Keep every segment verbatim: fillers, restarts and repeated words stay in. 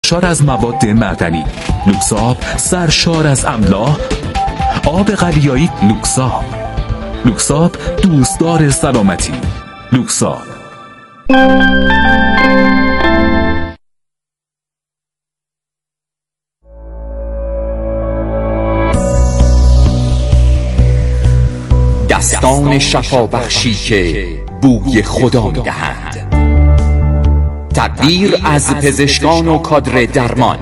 سرشار از مواد معدنی. لوکساب سرشار از املاح. آب قلیایی لوکساب. لوکساب دوستدار سلامتی. لوکساب. دستان شفابخشی که بوی خدا می‌دهند. تدبیر از پزشکان و کادر درمان.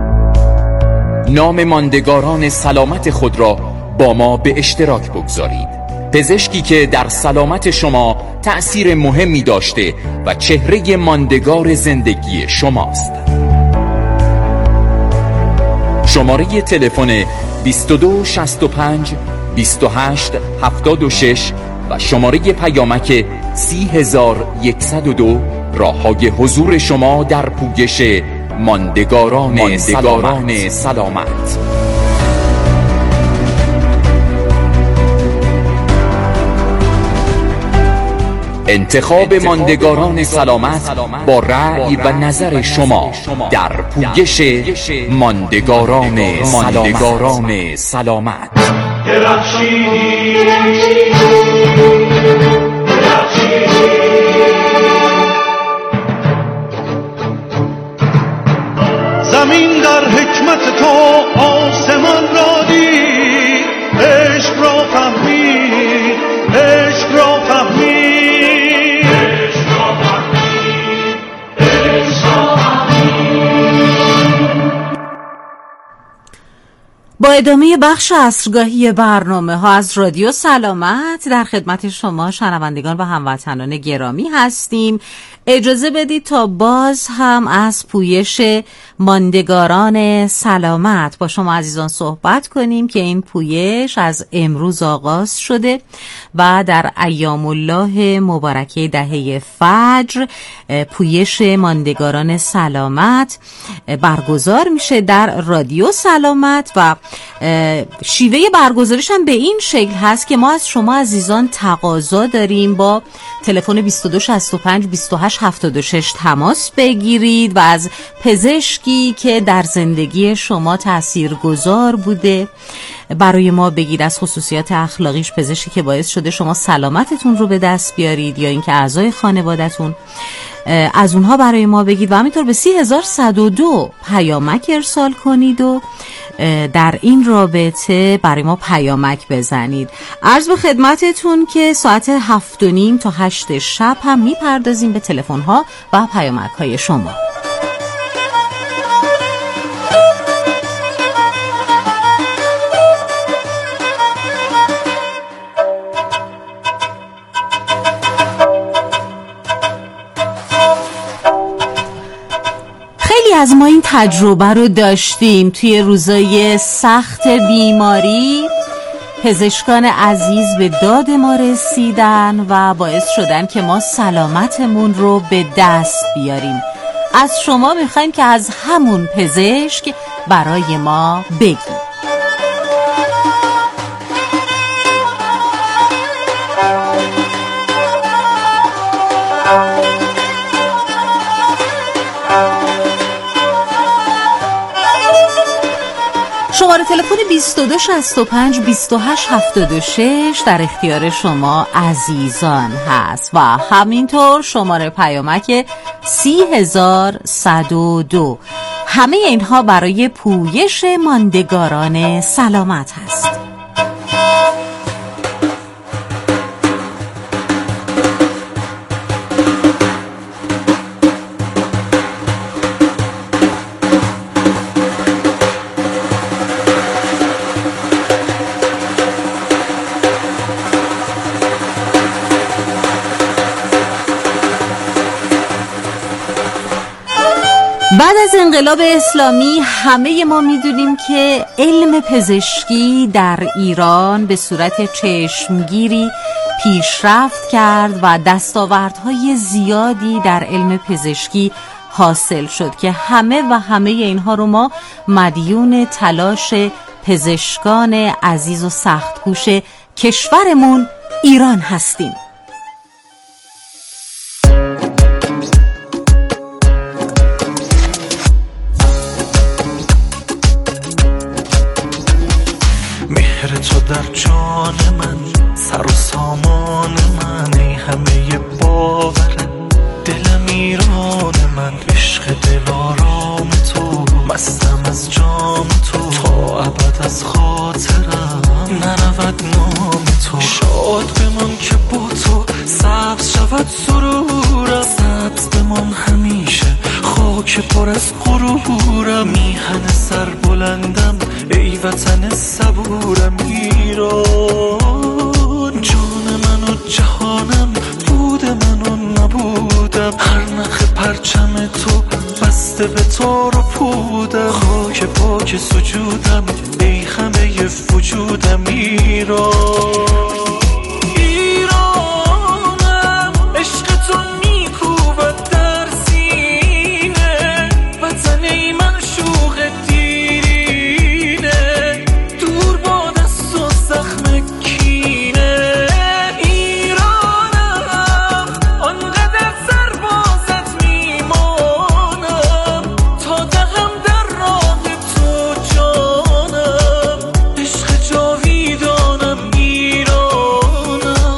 نام ماندگاران سلامت خود را با ما به اشتراک بگذارید. پزشکی که در سلامت شما تأثیر مهمی داشته و چهره ماندگار زندگی شماست. شماره تلفن بیست و دو شصت و پنج بیست و هشت هفتاد و شش و شماره پیامک سی هزار و صد و دو راه‌های حضور شما در پویش ماندگاران, ماندگاران سلامت. سلامت. انتخاب ماندگاران سلامت با رأی و نظر شما در پویش ماندگاران ماندگاران سلامت. زمین در حکمت تو آسمان را دید، عشق را فهمید، عشق را فهمید. با ادامه بخش عصرگاهی برنامه ها از رادیو سلامت در خدمت شما شنوندگان و هموطنان گرامی هستیم. اجازه بدید تا باز هم از پویش ماندگاران سلامت با شما عزیزان صحبت کنیم که این پویش از امروز آغاز شده و در ایام الله مبارکه دهه فجر پویش ماندگاران سلامت برگزار میشه در رادیو سلامت و شیوه برگزاریش هم به این شکل هست که ما از شما عزیزان تقاضا داریم با تلفن بیست و دو شصت و پنج بیست و هشت هفتاد و شش تماس بگیرید و از پزشکی که در زندگی شما تاثیرگذار بوده برای ما بگید، از خصوصیات اخلاقیش، پزشکی که باعث شده شما سلامتتون رو به دست بیارید یا اینکه اعضای خانواده‌تون، از اونها برای ما بگید و همینطور به سی هزار و صد و دو پیامک ارسال کنید و در این رابطه برای ما پیامک بزنید. عرض به خدمتتون که ساعت هفت و نیم تا هشت شب هم میپردازیم به تلفن ها و پیامک های شما. از ما این تجربه رو داشتیم توی روزای سخت بیماری. پزشکان عزیز به داد ما رسیدن و باعث شدن که ما سلامتمون رو به دست بیاریم. از شما میخوایم که از همون پزشک برای ما بگید. شماره تلفن بیست و دو شصت و پنج بیست و هشت هفتاد و شش در اختیار شما عزیزان هست و همینطور شماره پیامک سی هزار و صد و دو. همه اینها برای پویش ماندگاران سلامت هست. بعد از انقلاب اسلامی همه ما میدونیم که علم پزشکی در ایران به صورت چشمگیری پیشرفت کرد و دستاوردهای زیادی در علم پزشکی حاصل شد که همه و همه اینها رو ما مدیون تلاش پزشکان عزیز و سخت‌کوش کشورمون ایران هستیم. تو در جان من، سر و سامان من، ای همه باور دلم ایران من، عشق دلارام تو، مستم از جام تو، تا ابد از خاطرم نرود نام تو. شاد بمان که با تو سبز شود سرورم، سبز بمان همیشه خاک پر از غرورم، میهن سر بلندم ای وطن صبورم ایران. جان من و جهانم، بود من و نبودم، هر نخ پرچم تو بسته به تار و پودم، خاک پاک سجودم ای همه وجودم ایران. ایرانم عشق تو میکوبد در سینه، وطن ای من شوق دیرینه، دور با دست و زخم کینه. ایرانم آنقدر سربازت میمانم، تا دهم در راه تو جانم، عشق جاویدانم ایرانم.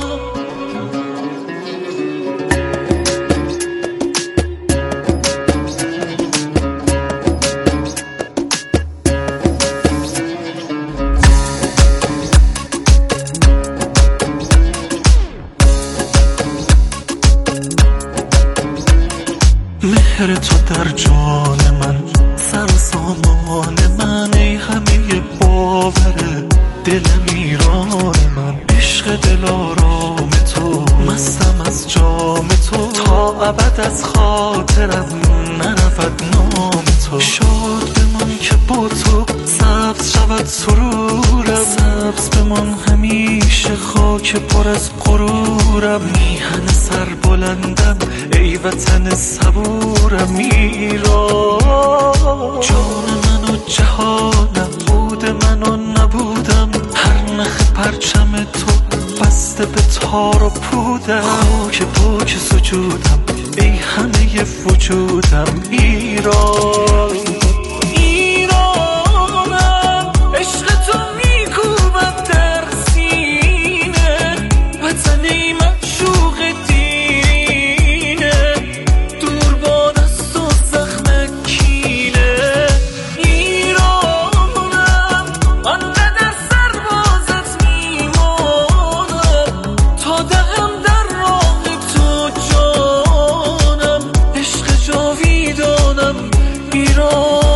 مهر تو در جان من، سر و سامان من، ای همه باور دلم ایران من، عشق دلارام تو، مستم از جام تو، تا ابد از خاطرم نرود نام تو. شاد بمان که با تو سبز شود سرورم، سبز بمان همیشه خاک پر از غرورم، میهن سر بلندم ای وطن صبورم ایران. جان من و جهانم، بود من و نبودم، هر نخ پرچم تو بسته به تار و پودم، خاک پاک سجودم ای همه وجودم ایران. ایرانم عشق تو میکوبد در سینه، وطن ای من شوق دیرینه، دور با دست و زخم کینه. ایرانم آنقدر سربازت میمانم، تا دهم در راه تو جانم، عشق جاویدانم ایرانم.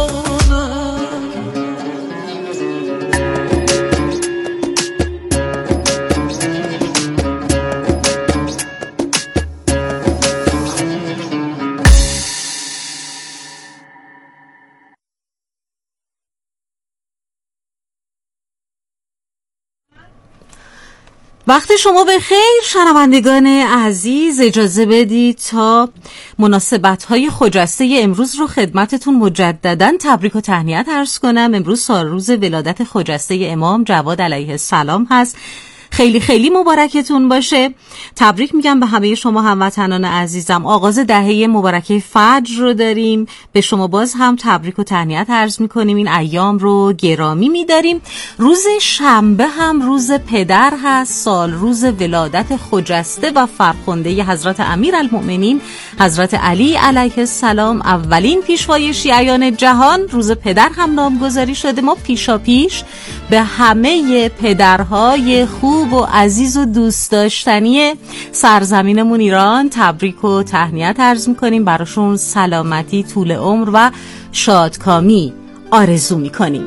وقت شما به خیر شنوندگان عزیز، اجازه بدید تا مناسبت‌های خجسته امروز رو خدمتتون مجدداً تبریک و تهنیت عرض کنم. امروز سال روز ولادت خجسته امام جواد علیه السلام هست. خیلی خیلی مبارکتون باشه. تبریک میگم به همه شما هموطنان عزیزم. آغاز دهه مبارکه فجر رو داریم. به شما باز هم تبریک و تهنیت عرض میکنیم. این ایام رو گرامی میداریم. روز شنبه هم روز پدر هست، سال روز ولادت خجسته و فرخنده حضرت امیرالمؤمنین حضرت علی علیه السلام، اولین پیشوای شیعیان جهان. روز پدر هم نامگذاری شده. ما پیشا پیش به همه پدرهای خوب و عزیز و دوست داشتنی سرزمینمون ایران تبریک و تهنیت عرض میکنیم. براشون سلامتی، طول عمر و شادکامی آرزو میکنیم.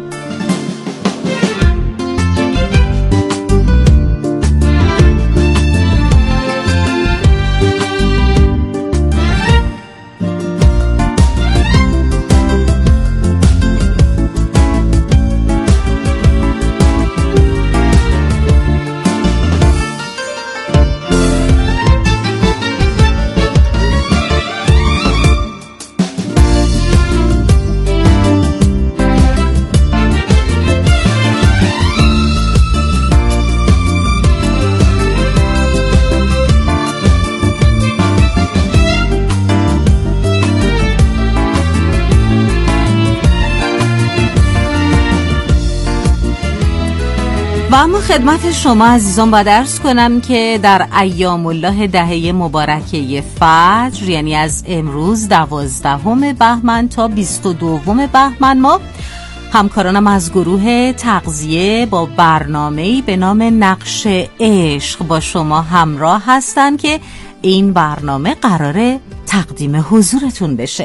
و اما خدمت شما عزیزان باید عرض کنم که در ایام الله دهه مبارکه فجر، یعنی از امروز دوازدهم بهمن تا بیست و دوم بهمن، ما همکارانم از گروه تغذیه با برنامه‌ای به نام نقش عشق با شما همراه هستن که این برنامه قراره تقدیم حضورتون بشه.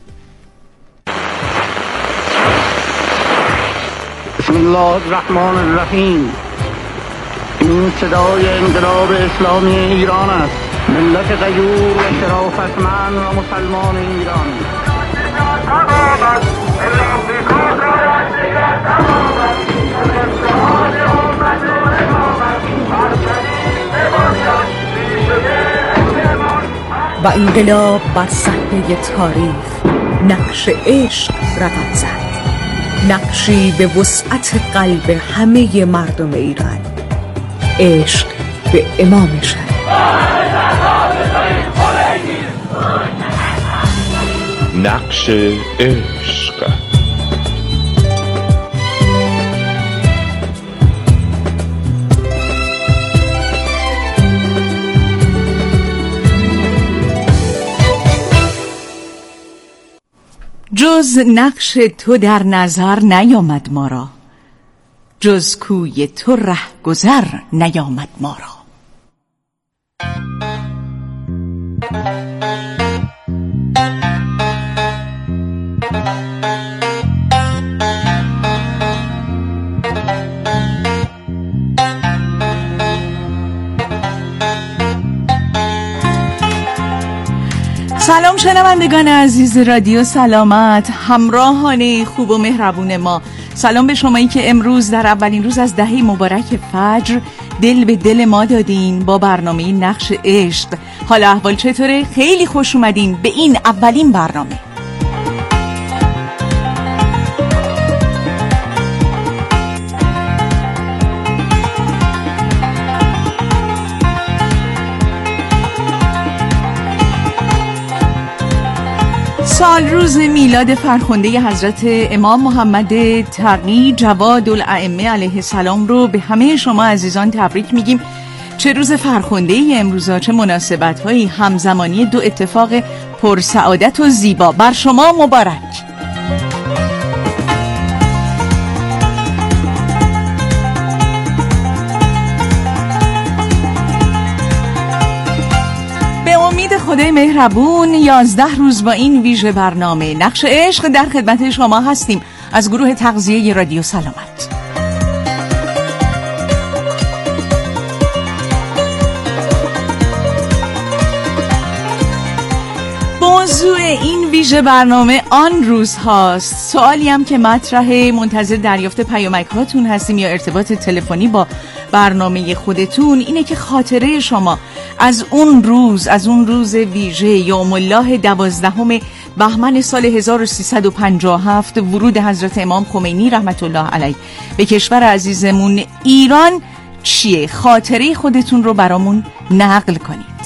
بسم الله الرحمن الرحیم. این صدای انقلاب اسلامی ایران است، ملت غیور و شرافتمند و مسلمان ایران. و انقلاب بر صحنه تاریخ نقش عشق رقم زد، نقشی به وسعت قلب همه مردم ایران. عشق به امام شهر. نقش عشق. جز نقش تو در نظر نیامد ما را، جز کوی تو ره گذر نیامد ما را. سلام شنوندگان عزیز رادیو سلامت، همراهان خوب و مهربون ما. سلام به شمایی که امروز در اولین روز از دهه مبارک فجر دل به دل ما دادین با برنامه نقش عشق. حالا احوال چطوره؟ خیلی خوش اومدین به این اولین برنامه. سال روز میلاد فرخنده حضرت امام محمد تقی جواد الائمه علیه السلام رو به همه شما عزیزان تبریک میگیم. چه روز فرخنده ای امروزا، چه مناسبت هایی، همزمانی دو اتفاق پرسعادت و زیبا بر شما مبارک. خدای مهربون یازده روز با این ویژه برنامه نقش عشق در خدمت شما هستیم از گروه تغذیه رادیو سلامت. موضوع این ویژه برنامه آن روز هاست. سوالی هم که مطرحه، منتظر دریافت پیامک هاتون هستیم یا ارتباط تلفنی با برنامه خودتون. اینه که خاطره شما از اون روز، از اون روز ویژه یوم الله دوازدهم بهمن سال هزار و سیصد و پنجاه و هفت، ورود حضرت امام خمینی رحمت الله علیه به کشور عزیزمون ایران چیه؟ خاطره خودتون رو برامون نقل کنید.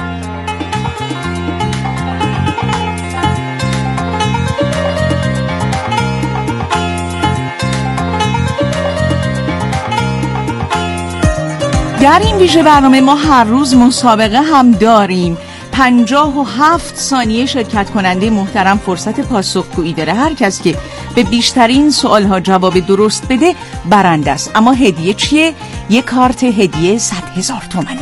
در این ویژه برنامه ما هر روز مسابقه هم داریم. پنجاه و هفت ثانیه شرکت کننده محترم فرصت پاسخگویی داره. هر کس که به بیشترین سوالها جواب درست بده برنده است. اما هدیه چیه؟ یک کارت هدیه صد هزار تومانی.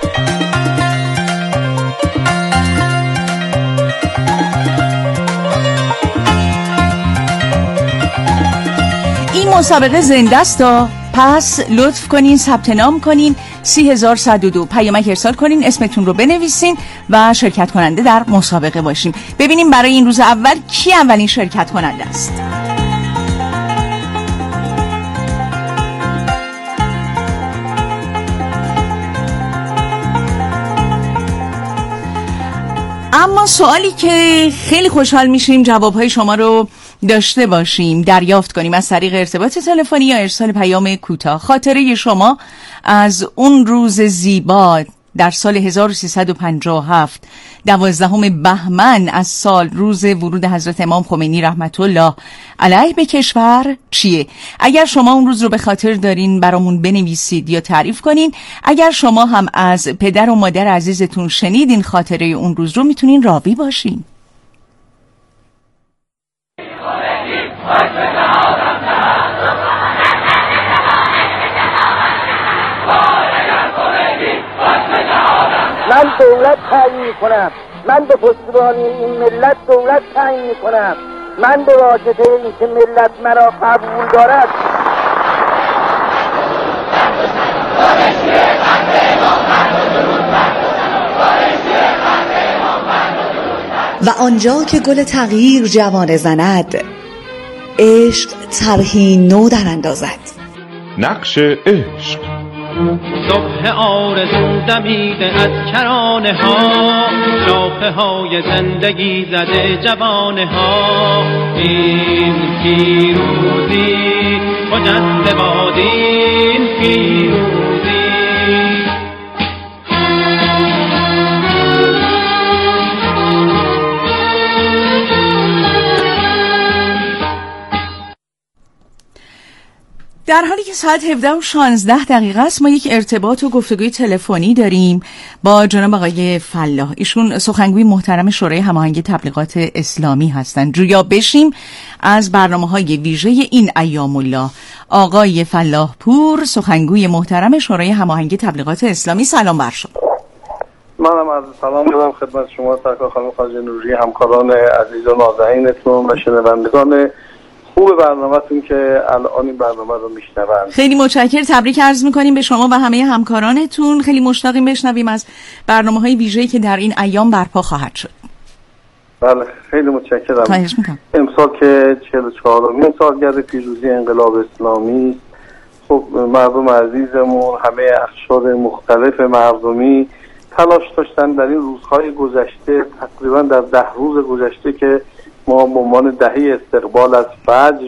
این مسابقه زنده است، پس لطف کنین ثبت نام کنین سی هزار و صد و دو، پیامک ارسال کنین، اسمتون رو بنویسین و شرکت کننده در مسابقه باشیم. ببینیم برای این روز اول کی اولین شرکت کننده است. اما سوالی که خیلی خوشحال میشیم جوابهای شما رو داشته باشیم، دریافت کنیم از طریق ارتباط تلفنی یا ارسال پیام کوتاه. خاطره شما از اون روز زیبا در سال هزار و سیصد و پنجاه و هفت دوازدهم بهمن از سال روز ورود حضرت امام خمینی رحمت الله علیه به کشور چیه؟ اگر شما اون روز رو به خاطر دارین برامون بنویسید یا تعریف کنین. اگر شما هم از پدر و مادر عزیزتون شنیدین خاطره اون روز رو میتونین راوی باشین. من دولت تعیین میکنم، من به پشتیبانی این ملت دولت تعیین میکنم، من به واسطه این که ملت مرا قبول دارد. و آنجا که گل تغییر جوانه زند، عشق طرحی نو در اندازد. نقش عشق. صبح آرزو دمیده از کرانه ها، شاخه های زندگی زده جوانه ها. این پیروزی خجسته باد، این پیروزی. در حالی که ساعت هفده و شانزده دقیقه است، ما یک ارتباط و گفتگوی تلفنی داریم با جناب آقای فلاح. ایشون سخنگوی محترم شورای هماهنگی تبلیغات اسلامی هستند. جویا بشیم از برنامه‌های ویژه این ایام الله. آقای فلاح پور، سخنگوی محترم شورای هماهنگی تبلیغات اسلامی، سلام بر شما. منم از سلام دارم خدمت شما سرکار خانم خواجه نوری، همکاران عزیز و نازنینتون و شنوندگان خوب برنامه‌تون که الان این برنامه رو میشنوند. خیلی متشکرم، تبریک عرض می‌کنیم به شما و همه همکارانتون. خیلی مشتاقیم بشنویم از برنامه‌های ویژه‌ای که در این ایام برپا خواهد شد. بله خیلی متشکرم. خواهش می‌کنم. امسال که چهل و چهارمین سالگرد پیروزی انقلاب اسلامی، خب مردم عزیزمون، همه اقشار مختلف مردمی تلاش داشتن در این روزهای گذشته، تقریبا در ده روز گذشته که ما به عنوان دهه استقبال از فجر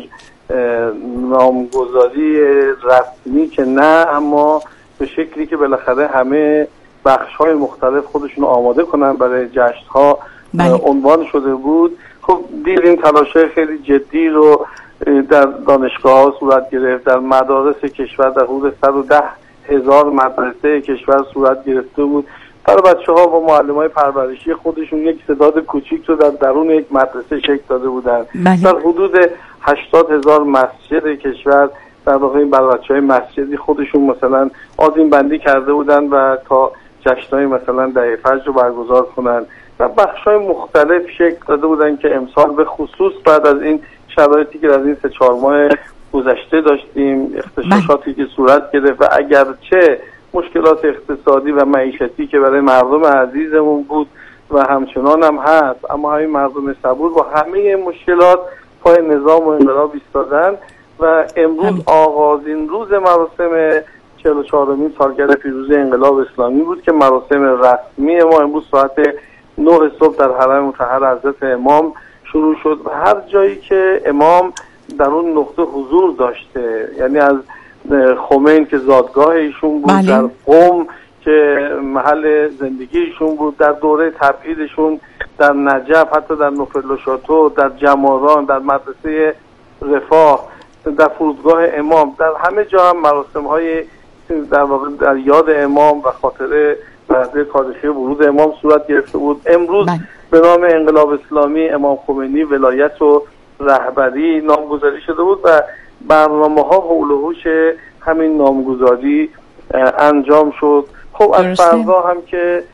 نامگذاری رسمی که نه، اما به شکلی که بالاخره همه بخش‌های مختلف خودشون آماده کنن برای جشن‌ها عنوان شده بود. خب دیدیم تلاش‌های خیلی جدی رو در دانشگاه‌ها صورت گرفت، در مدارس کشور در حدود صد و ده هزار مدرسه کشور صورت گرفته بود. برای بچه‌ها و معلم‌های پرورشی خودشون یک ستاد کوچیک رو در درون یک مدرسه شکل داده بودن. در حدود هشتاد هزار مسجد کشور در واقع این بچه‌های مسجدی خودشون مثلا آذین بندی کرده بودن و تا جشن‌های مثلا دهه فجر رو برگزار کنن و بخش‌های مختلف شکل داده بودن که امسال به خصوص بعد از این شرایطی که از این سه چهار ماه گذشته داشتیم، اختشاشاتی که صورت گرفت و اگرچه مشکلات اقتصادی و معیشتی که برای مردم عزیزمون بود و همچنان هم هست، اما همین مردم صبور با همه مشکلات پای نظام و انقلاب ایستادن و امروز آغازین روز مراسم چهل و چهارمین سالگرد پیروزی انقلاب اسلامی بود که مراسم رسمی ما امروز ساعت نه صبح در حرم مطهر حضرت امام شروع شد و هر جایی که امام در اون نقطه حضور داشته، یعنی از خمین که زادگاه ایشون بود، بله. در قم که محل زندگی ایشون بود، در دوره تبعیدشون در نجف، حتی در نوفل شاتو، در جماران، در مدرسه رفاه، در فرودگاه امام، در همه جا هم مراسم های در واقع در یاد امام و خاطره لحظه تاریخی ورود امام صورت گرفته بود. امروز بله. به نام انقلاب اسلامی امام خمینی ولایت و رهبری نامگذاری شده بود و برنامه ها حول و حوش همین نامگذاری انجام شد. خب از فردا هم که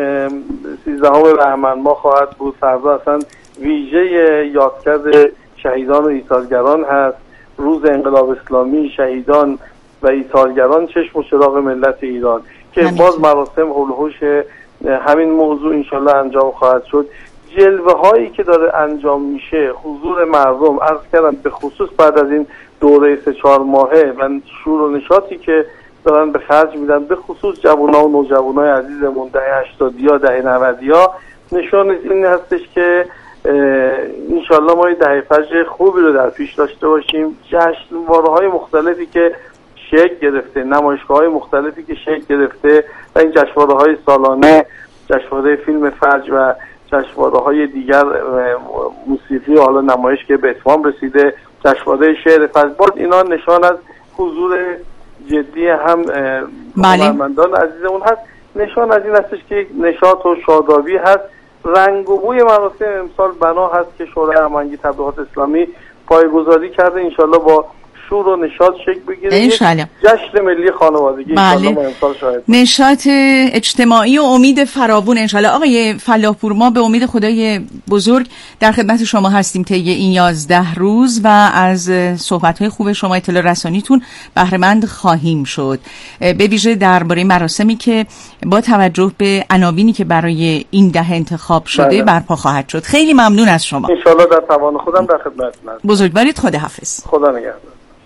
سیزدهم بهمن ما خواهد بود، فردا اصلا ویژه یادکرد شهیدان و ایثارگران هست. روز انقلاب اسلامی، شهیدان و ایثارگران چشم و چراغ ملت ایران که همیشه. باز مراسم حول و حوش همین موضوع انشالله انجام خواهد شد. جلوه هایی که داره انجام میشه، حضور مردم، عرض کردم به خصوص بعد از این دوره سه چهار ماهه و شور و نشاطی که دارن به خرج میدن، به خصوص جوانان و نوجوانای عزیزمون دهه هشتادی ها دهه نودی ها، نشان این هستش که انشالله ما دهه فجر خوبی رو در پیش داشته باشیم. جشنواره های مختلفی که شکل گرفته، نمایشگاه های مختلفی که شکل گرفته و در این جشنواره‌های سالانه، جشنواره فیلم فجر و جشنواره‌های دیگر موسیقی و حالا نمایش که به اتمام رسیده، جشنواره شعر فجر، باز اینا نشان از حضور جدی هم هنرمندان عزیزمون هست. نشان از این هستش که نشاط و شادابی هست. رنگ و بوی مراسم امسال بنا هست که شورای هماهنگی تبلیغات اسلامی پایه‌گذاری کرده، انشالله با شور و نشاط شکل بگیره. انشالله جشن ملی خانوادگی انشالله ما امسال شاهد نشاط اجتماعی و امید فراوون انشالله. آقای فلاحپور، ما به امید خدای بزرگ در خدمت شما هستیم طی این یازده روز و از صحبت‌های خوب شما، اطلاع رسانیتون بهره مند خواهیم شد، به ویژه درباره مراسمی که با توجه به عناوینی که برای این دهه انتخاب شده بله. برپا خواهد شد. خیلی ممنون از شما. انشالله در توان خودم در خدمتتون هستم. بزرگوارید، خداحافظ. خدا نگهدار.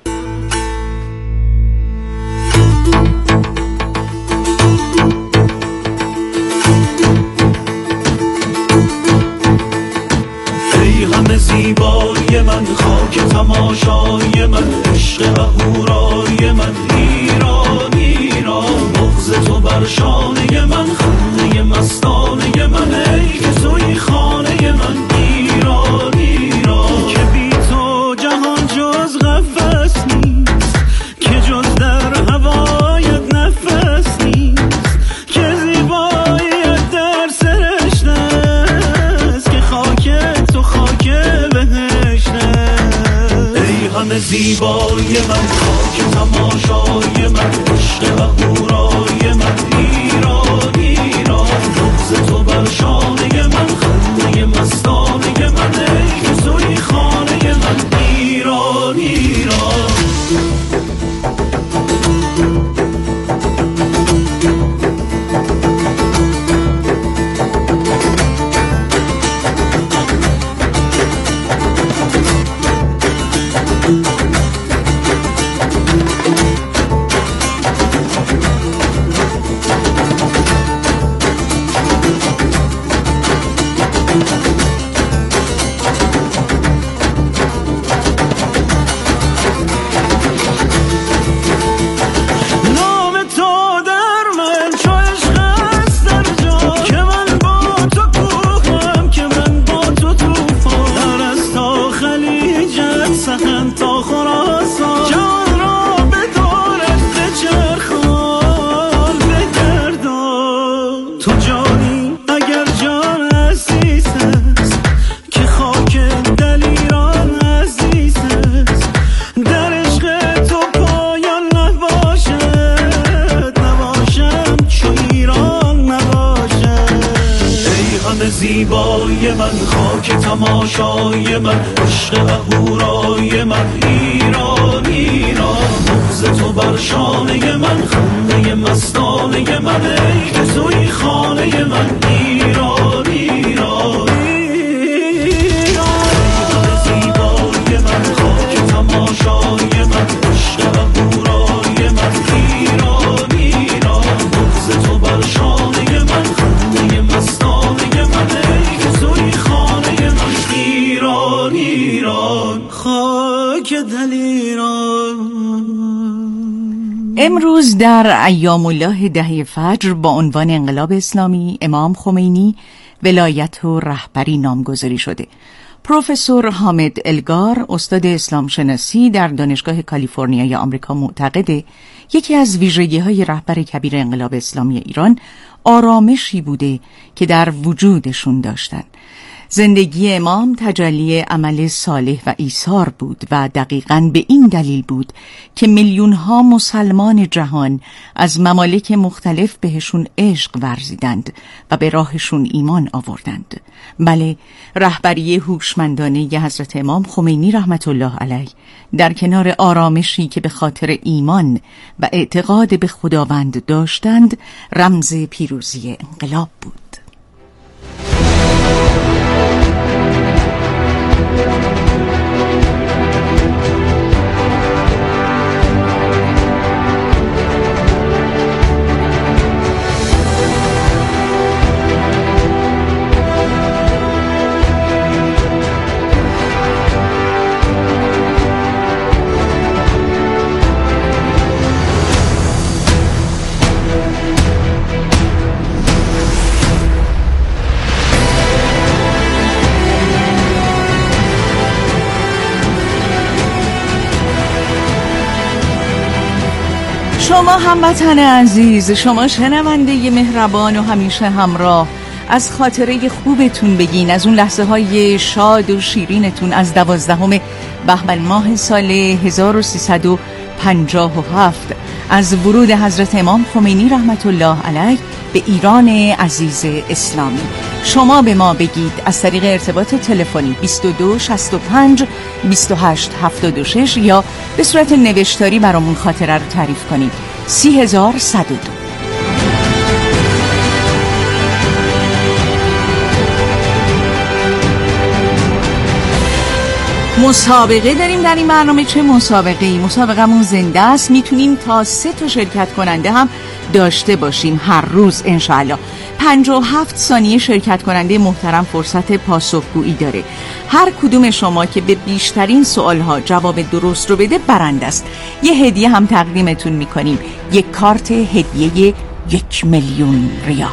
همه زیبایی من، خاک تماشای من، عشق اهورای من، ایران ایران، بغض تو بر شانه من، خنده مستانه من، ای که توی خانه من، ایران ایران، که بی تو جهان جز قفس نیست، که جز در هوایت نفس نیست، که زیباییت در سرشت است، که خاک تو خاک بهشته. ای همه زیبایی من، خاک تماشای من، عشق اهورای من، ایران ایران، بغض تو بر شانه من، خنده مستانه من، ای که توی خانه من، ایران ایران. زیبایی من، خاک تماشای من، عشق اهورای من، ایران ایران، بغض تو بر شانه من، خنده مستانه من، ای که توی خانه من، ایران ایران ایران. زیبایی من، خاک تماشای من، عشق اهورای من، ایران ایران، بغض تو بر شانه من، خنده مستانه من، ای که توی خانه من، ایران ایران، خاک دل ایران. امروز در ایام الله دهه فجر با عنوان انقلاب اسلامی امام خمینی ولایت و رهبری نامگذاری شده. پروفسور حامد الگار، استاد اسلام شناسی در دانشگاه کالیفرنیای آمریکا، معتقده یکی از ویژگی‌های رهبر کبیر انقلاب اسلامی ایران آرامشی بوده که در وجودشون داشتن. زندگی امام تجلی عمل صالح و ایثار بود و دقیقاً به این دلیل بود که میلیون‌ها مسلمان جهان از ممالک مختلف بهشون عشق ورزیدند و به راهشون ایمان آوردند. بله، رهبری هوشمندانه حضرت امام خمینی رحمت الله علیه در کنار آرامشی که به خاطر ایمان و اعتقاد به خداوند داشتند، رمز پیروزی انقلاب بود. شما هموطن عزیز، شما شنونده مهربان و همیشه همراه، از خاطره خوبتون بگین، از اون لحظه های شاد و شیرینتون از دوازدهم بهمن ماه سال هزار و سیصد و پنجاه و هفت، از ورود حضرت امام خمینی رحمت الله علیه به ایران عزیز اسلامی. شما به ما بگید از طریق ارتباط تلفنی بیست و دو شصت و پنج بیست و هشت هفتاد و شش یا به صورت نوشتاری برامون خاطره رو تعریف کنید. سی هزار صد و دو. مسابقه داریم در این برنامه. چه مسابقه ای؟ مسابقه‌مون زنده است. میتونیم تا سه تا شرکت کننده هم داشته باشیم هر روز انشاءالله. پنجاه و هفت ثانیه شرکت کننده محترم فرصت پاسخگویی داره. هر کدوم شما که به بیشترین سوالها جواب درست رو بده برنده است. یه هدیه هم تقدیمتون میکنیم، یک کارت هدیه یک میلیون ریال.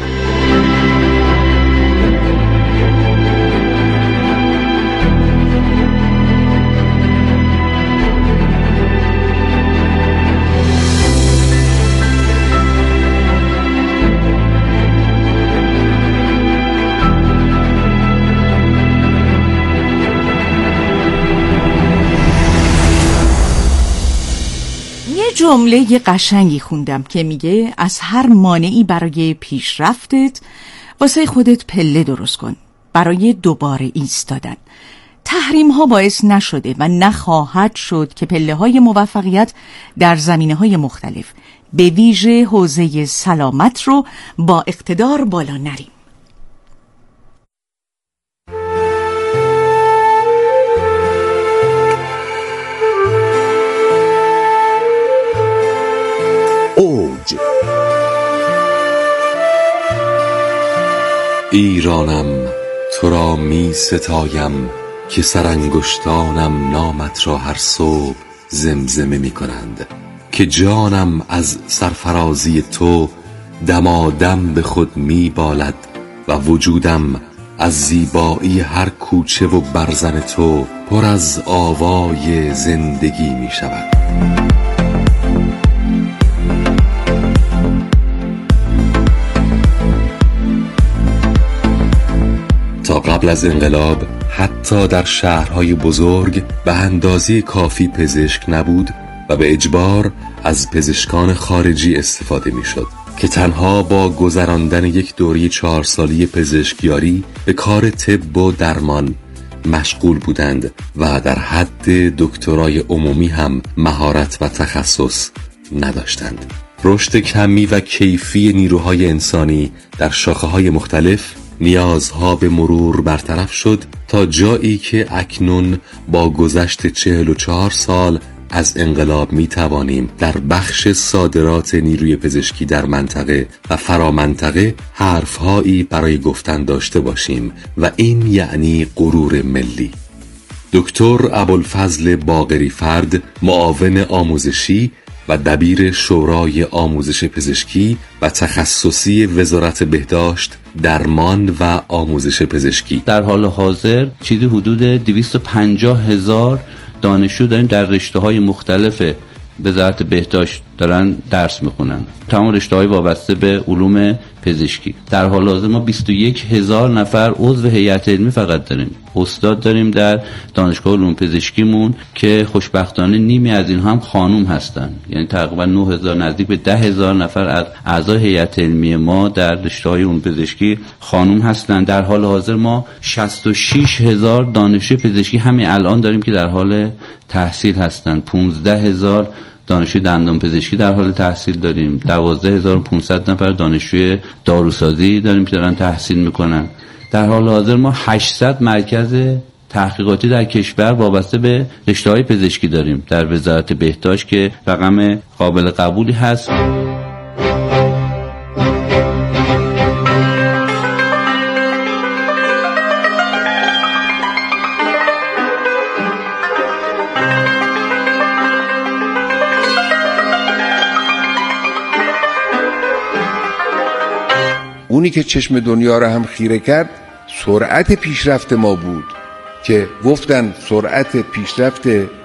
جمله قشنگی خوندم که میگه از هر مانعی برای پیشرفتت واسه خودت پله درست کن برای دوباره ایستادن. تحریم ها باعث نشده و نخواهد شد که پله های موفقیت در زمینه های مختلف به ویژه حوزه سلامت رو با اقتدار بالا نریم. اوج. ایرانم تو را می ستایم که سرانگشتانم نامت را هر صبح زمزمه می کنند، که جانم از سرفرازی تو دمادم به خود می بالد و وجودم از زیبایی هر کوچه و برزن تو پر از آوای زندگی می شود. تا قبل از انقلاب حتی در شهرهای بزرگ به اندازه کافی پزشک نبود و به اجبار از پزشکان خارجی استفاده میشد که تنها با گذراندن یک دوره چهار سالی پزشکیاری به کار طب و درمان مشغول بودند و در حد دکترای عمومی هم مهارت و تخصص نداشتند. رشد کمی و کیفی نیروهای انسانی در شاخه‌های مختلف نیازها به مرور برطرف شد تا جایی که اکنون با گذشت چهل و چهار سال از انقلاب می توانیم در بخش صادرات نیروی پزشکی در منطقه و فرامنطقه حرفهایی برای گفتن داشته باشیم و این یعنی غرور ملی. دکتر ابوالفضل باقری فرد، معاون آموزشی و دبیر شورای آموزش پزشکی و تخصصی وزارت بهداشت، درمان و آموزش پزشکی، در حال حاضر چیزی حدود دویست و پنجاه هزار دانشجو داریم در رشته‌های مختلف وزارت بهداشت دارن درس میخونن، تمام رشته‌های وابسته به علوم پزشکی. در حال حاضر ما بیست و یک هزار نفر عضو هیئت علمی فقط داریم، استاد داریم در دانشگاه علوم پزشکیمون که خوشبختانه نیمی از اینها هم خانوم هستن، یعنی تقریبا نه هزار نزدیک به ده هزار نفر از اعضای هیئت علمی ما در رشته‌های علوم پزشکی خانوم هستن. در حال حاضر ما شصت و شش هزار دانشجو پزشکی همین الان داریم که در حال تحصیل هستن، پانزده هزار دانشجوی دندان پزشکی در حال تحصیل داریم، دوازده هزار و پانصد نفر دانشجوی داروسازی داریم که دارن تحصیل میکنن. در حال حاضر ما هشتصد مرکز تحقیقاتی در کشور وابسته به رشته‌های پزشکی داریم در وزارت بهداشت که رقم قابل قبولی هست. اونی که چشم دنیا را هم خیره کرد سرعت پیشرفت ما بود که گفتن سرعت پیشرفت